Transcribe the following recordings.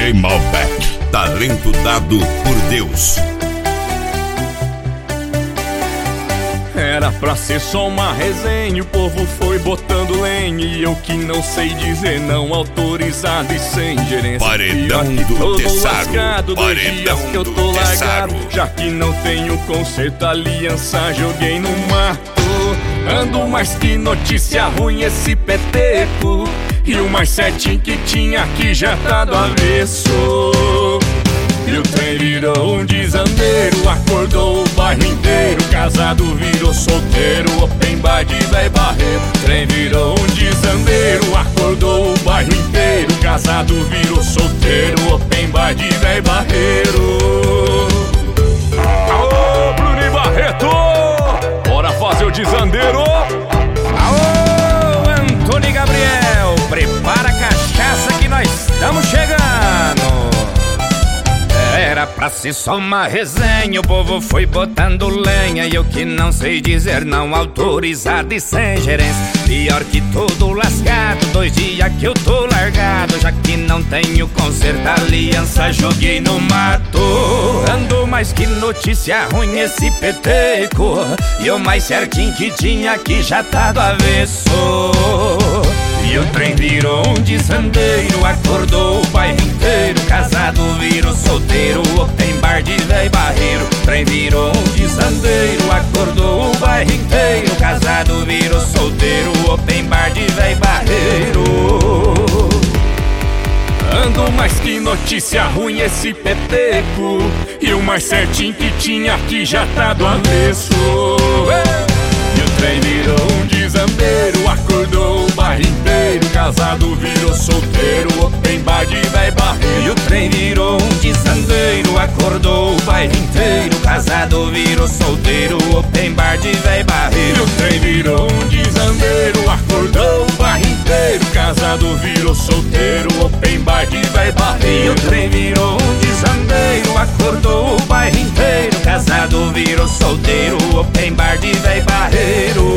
DJ Malbec, talento dado por Deus. Era pra ser só uma resenha, o povo foi botando lenha, e eu que não sei dizer não, autorizado e sem gerência. Paredão do todo Tessaro, lascado, dois dias que eu tô largado, já que não tenho conserto, aliança joguei no mato. Ando mais que notícia ruim esse peteco, e o mais certinho que tinha aqui já tá do avesso. E o trem virou um desandeiro, acordou o bairro inteiro, casado virou solteiro, open bar de véi barreiro. Trem virou um desandeiro, acordou o bairro inteiro, casado virou solteiro, open bar de véi barreiro. Alô, Bruno e Barreto, bora fazer o desandeiro. Alô, Antônio e Gabriel, prepara a cachaça que nós estamos chegando. Era pra ser só uma resenha, o povo foi botando lenha, e eu que não sei dizer não, autorizado e sem gerência. Pior que todo lascado, 2 dias que eu tô largado, já que não tenho conserto, aliança joguei no mato. Ando mais que notícia ruim esse peteco, e o mais certinho que tinha aqui já tá do avesso. E o trem virou um desandeiro, acordou o bairro inteiro, casado virou solteiro, open bar de véi barreiro. Trem virou um desandeiro, acordou o bairro inteiro, casado virou solteiro, open bar de véi barreiro. Ando mais que notícia ruim esse peteco, e o mais certinho que tinha aqui já tá do avesso. E o trem virou um desandeiro, acordou o bairro inteiro, casado virou solteiro, open bar de véi barreiro. E o trem virou um desandeiro, acordou o bairro inteiro, casado virou solteiro, open bar de véi barreiro. E o trem virou um desandeiro, acordou o bairro inteiro, casado virou solteiro, open bar de véi barreiro. E o trem virou um desandeiro, acordou o bairro inteiro, casado virou solteiro, open bar de véi barreiro.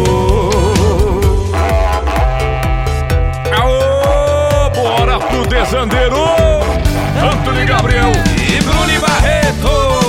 Aô, bora pro desandeiro. Antônio e Gabriel e Bruno e Barreto.